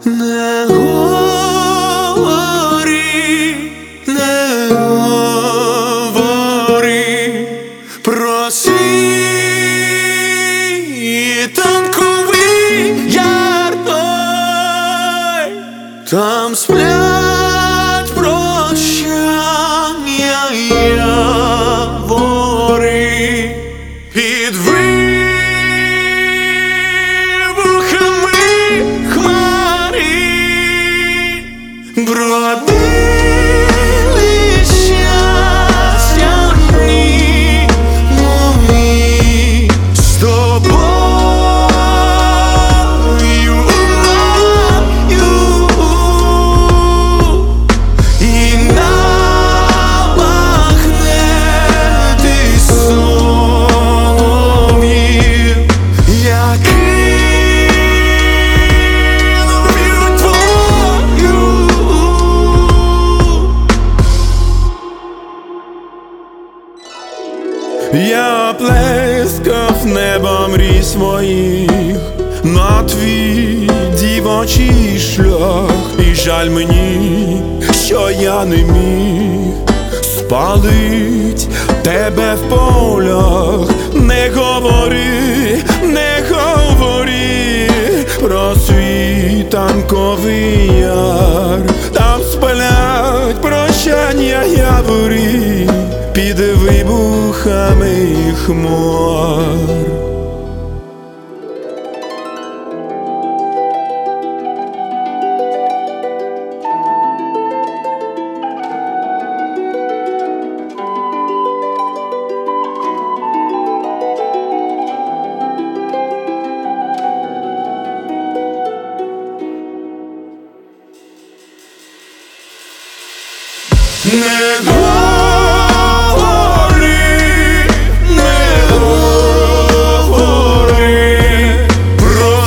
Не говори, не говори про світанковий яр той, там сплять прощання явори під вибухами хмари бродили щастя дні мої з тобою мною, і набагне ти солов'їв, який любив твою. Я плескав небом мрій своїх на твій дівочий шлях, і жаль мені, що я не міг спалить тебе в полях. Не говори, не говори про світанковий яр, там сплять прощання явори під вибухами хмар. Не говори, не говори про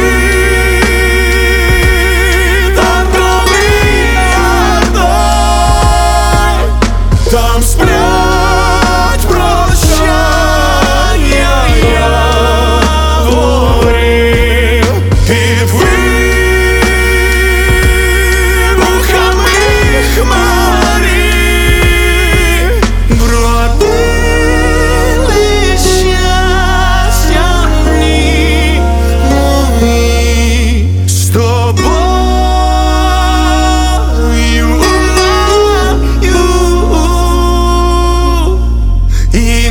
світанковий яр той, там сплять прощання явори під вибухами хмари бродили щастя дні мої з тобою мною, і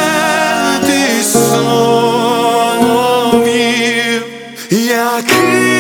набагне ти солов'їв, який